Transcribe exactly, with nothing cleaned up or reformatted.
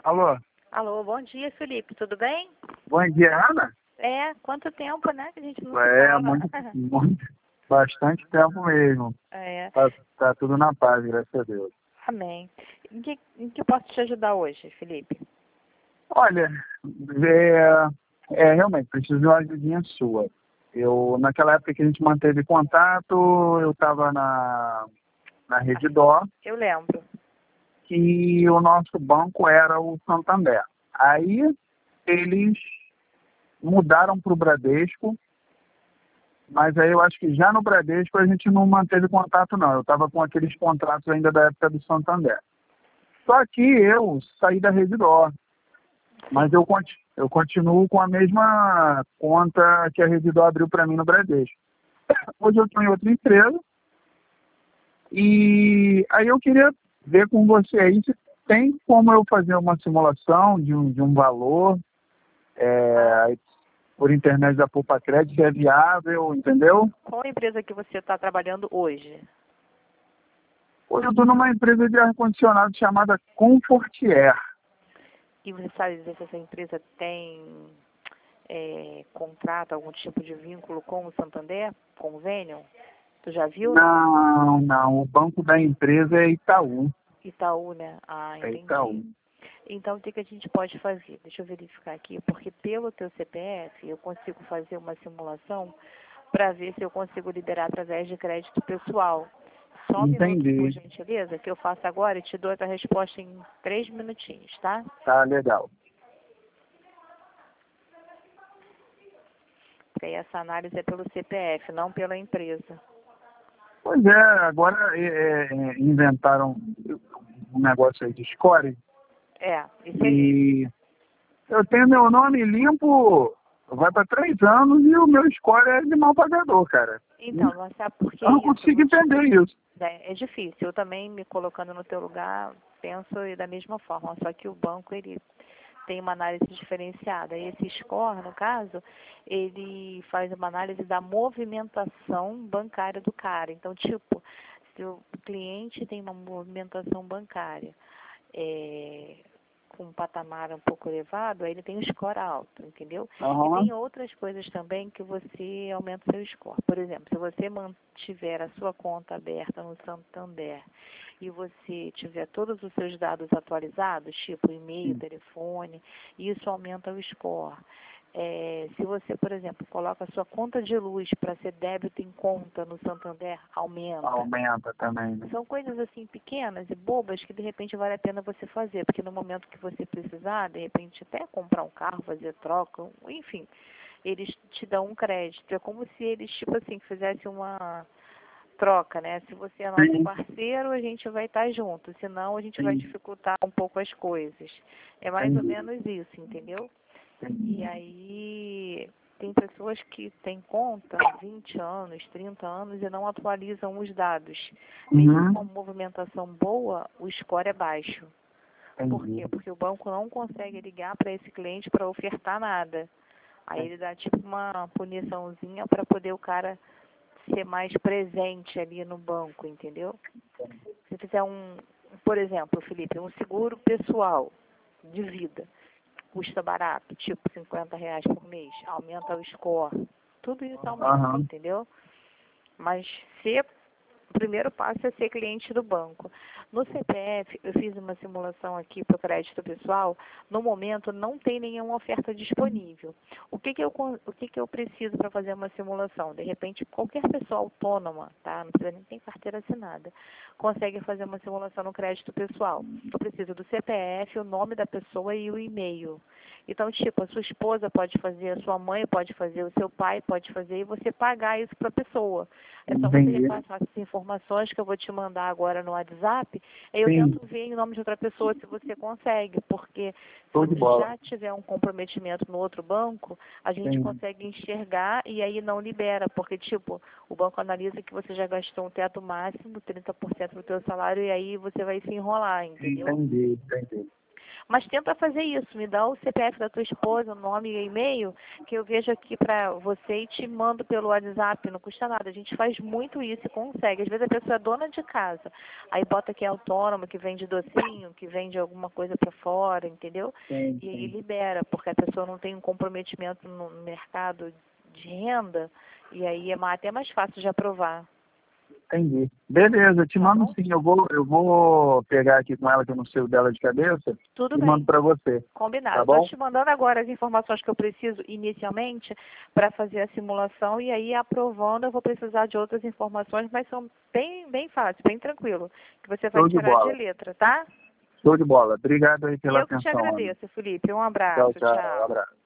Alô, Alô, bom dia, Felipe, tudo bem? bom dia, Ana? É, quanto tempo, né, que a gente não se É, fala. muito, muito, bastante tempo mesmo. É, Tá, tá tudo na paz, graças a Deus. amém. Em que, em que eu posso te ajudar hoje, Felipe? Olha, é, é, realmente, preciso de uma ajudinha sua. Eu, naquela época que a gente manteve contato, eu estava na, na Rede Dó, Eu lembro. que o nosso banco era o Santander. Aí eles mudaram para o Bradesco, mas aí eu acho que já no Bradesco a gente não manteve contato, não. Eu estava com aqueles contratos ainda da época do Santander. Só que eu saí da Rede Dó, mas eu, conti- eu continuo com a mesma conta que a Rede Dó abriu para mim no Bradesco. Hoje eu estou em outra empresa e aí eu queria ver com você aí se tem como eu fazer uma simulação de um, de um valor é, por internet da Poupa Crédito, se é viável, entendeu? Qual empresa que você está trabalhando hoje? Hoje eu estou numa empresa de ar-condicionado chamada Comfort Air. E você sabe dizer se essa empresa tem é, contrato, algum tipo de vínculo com o Santander, convênio? Tu já viu, não? Não, não. O banco da empresa é Itaú. Itaú, né? Ah, É entendi. Itaú. Então, o que que a gente pode fazer? Deixa eu verificar aqui, porque pelo teu C P F eu consigo fazer uma simulação para ver se eu consigo liberar através de crédito pessoal. Só um minuto, por Entendi. gentileza, que eu faço agora e te dou a resposta em três minutinhos, tá? Tá legal. Porque aí essa análise é pelo C P F, não pela empresa. Pois é, agora é, é, inventaram um negócio aí de score É, isso aí. e eu tenho meu nome limpo, vai para três anos e o meu score é de mal pagador, cara. Então, mas sabe por que Eu não isso? consigo Vou te entender isso. É, é difícil. Eu também, me colocando no teu lugar, penso da mesma forma. Só que o banco, ele tem uma análise diferenciada. E esse score, no caso, ele faz uma análise da movimentação bancária do cara. Então, tipo, se o cliente tem uma movimentação bancária é, com um patamar um pouco elevado, aí ele tem um score alto, entendeu? E Aham. tem outras coisas também que você aumenta o seu score. Por exemplo, se você mantiver a sua conta aberta no Santander e você tiver todos os seus dados atualizados, tipo e-mail, Sim. telefone, isso aumenta o score. É, se você, por exemplo, coloca a sua conta de luz para ser débito em conta no Santander, aumenta. Aumenta também, né? São coisas assim pequenas e bobas que de repente vale a pena você fazer, porque no momento que você precisar, de repente até comprar um carro, fazer troca, enfim, eles te dão um crédito. É como se eles, tipo assim, fizessem uma troca, né? Se você é nosso Sim, parceiro, a gente vai estar junto, senão a gente vai sim, dificultar um pouco as coisas. É mais ou entendi, menos isso, entendeu? entendi. E aí tem pessoas que têm conta há vinte anos, trinta anos e não atualizam os dados. Mesmo com Uhum, movimentação boa, o score é baixo. Por entendi. quê? Porque o banco não consegue ligar para esse cliente para ofertar nada. Aí ele dá tipo uma puniçãozinha para poder o cara ser mais presente ali no banco, entendeu? Se fizer um, por exemplo, Felipe, um seguro pessoal de vida, custa barato, tipo cinquenta reais por mês, aumenta o score, tudo isso aumenta, Aham, entendeu? Mas se o primeiro passo é ser cliente do banco. No C P F, eu fiz uma simulação aqui para o crédito pessoal. No momento, não tem nenhuma oferta disponível. O que, que, eu, con- o que, que eu preciso para fazer uma simulação? De repente, qualquer pessoa autônoma, tá? Não precisa nem ter carteira assinada, consegue fazer uma simulação no crédito pessoal. Eu preciso do C P F, o nome da pessoa e o e-mail. Então, tipo, a sua esposa pode fazer, a sua mãe pode fazer, o seu pai pode fazer e você pagar isso para a pessoa. É só você entendi. repassar essas informações que eu vou te mandar agora no WhatsApp, aí eu Sim, tento ver em nome de outra pessoa se você consegue, porque show de se bola. já tiver um comprometimento no outro banco, a gente Sim, consegue enxergar e aí não libera, porque, tipo, o banco analisa que você já gastou um teto máximo, trinta por cento do teu salário, e aí você vai se enrolar, entendeu? entendi, entendi. Mas tenta fazer isso, me dá o C P F da tua esposa, o nome e e-mail, que eu vejo aqui para você e te mando pelo WhatsApp, não custa nada. A gente faz muito isso e consegue. Às vezes a pessoa é dona de casa, aí bota que é autônoma, que vende docinho, que vende alguma coisa para fora, entendeu? Sim, E aí sim. libera, porque a pessoa não tem um comprometimento no mercado de renda, e aí é até mais fácil de aprovar. Entendi. Beleza, te Tá mando bom? sim. Eu vou, eu vou pegar aqui com ela, que eu não sei o dela de cabeça, Tudo e mando bem. para você. Combinado. Tá Estou bom? te mandando agora as informações que eu preciso inicialmente para fazer a simulação e aí aprovando eu vou precisar de outras informações, mas são bem, bem fáceis, bem tranquilo, que você vai Show de tirar de bola. letra, tá? Show de bola. Obrigado aí pela Eu que te atenção, Ana. agradeço, Felipe. Um Tchau, abraço. tchau. Um Tchau. abraço.